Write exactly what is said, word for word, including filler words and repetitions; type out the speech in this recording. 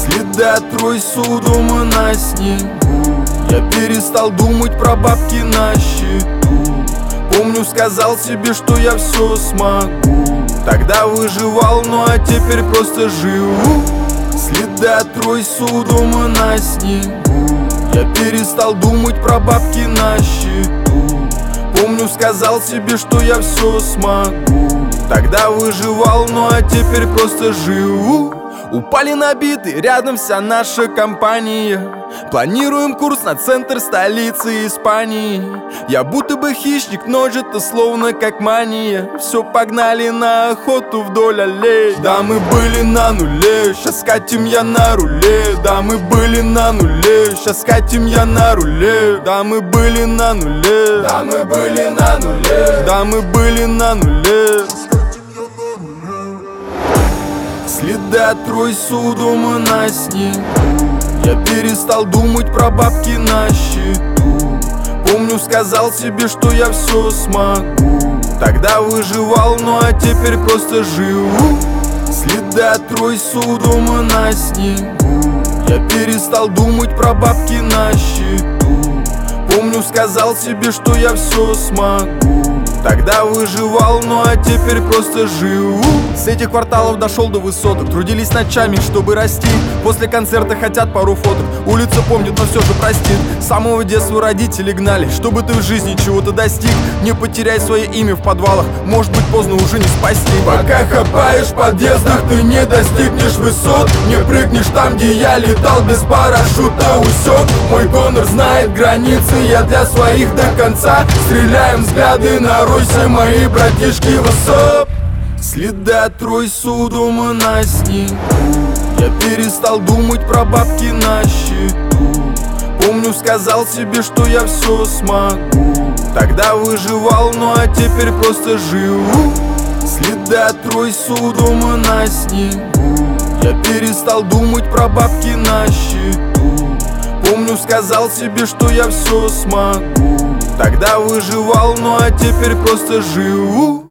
Следы от тройсу дома на снегу. Я перестал думать про бабки на счету. Помню, сказал себе, что я все смогу. Тогда выживал, ну а теперь просто живу. Следы от тройсу дома на снегу. Я перестал думать про бабки на счету. Помню, сказал себе, что я все смогу. Тогда выживал, ну а теперь просто живу. Упали на биты, рядом вся наша компания. Планируем курс на центр столицы Испании. Я будто бы хищник, нож это словно как мания. Все погнали на охоту вдоль аллей. Да, мы были на нуле, щас катим я на руле. Да, мы были на нуле, щас катим я на руле. Да, мы были на нуле, да, мы были на нуле. Да, мы были на нуле. Следы от тройсу дома на снегу. Я перестал думать про бабки на счету. Помню, сказал себе, что я все смогу. Тогда выживал, ну а теперь просто живу. Следы от тройсу дома на снегу. Я перестал думать про бабки на счету. Помню, сказал себе, что я все смогу. Тогда выживал, ну а теперь просто живу. С этих кварталов дошел до высоток. Трудились ночами, чтобы расти. После концерта хотят пару фоток. Улица помнит, но все же простит. С самого детства родители гнали, чтобы ты в жизни чего-то достиг. Не потеряй свое имя в подвалах, может быть поздно уже не спасти. Пока хапаешь в подъездах, ты не достигнешь высот. Не прыгнешь там, где я летал без парашюта, усек. Мой гонор знает границы, я для своих до конца. Стреляем взгляды на Руси, мои братишки, высоп. Следы от тройсу дома на снегу. Я перестал думать про бабки на счету. Помню, сказал себе, что я все смогу. Тогда выживал, ну а теперь просто живу. Следы от тройсу дома на снегу. Я перестал думать про бабки на счету. Помню, сказал себе, что я все смогу. Тогда выживал, ну а теперь просто живу.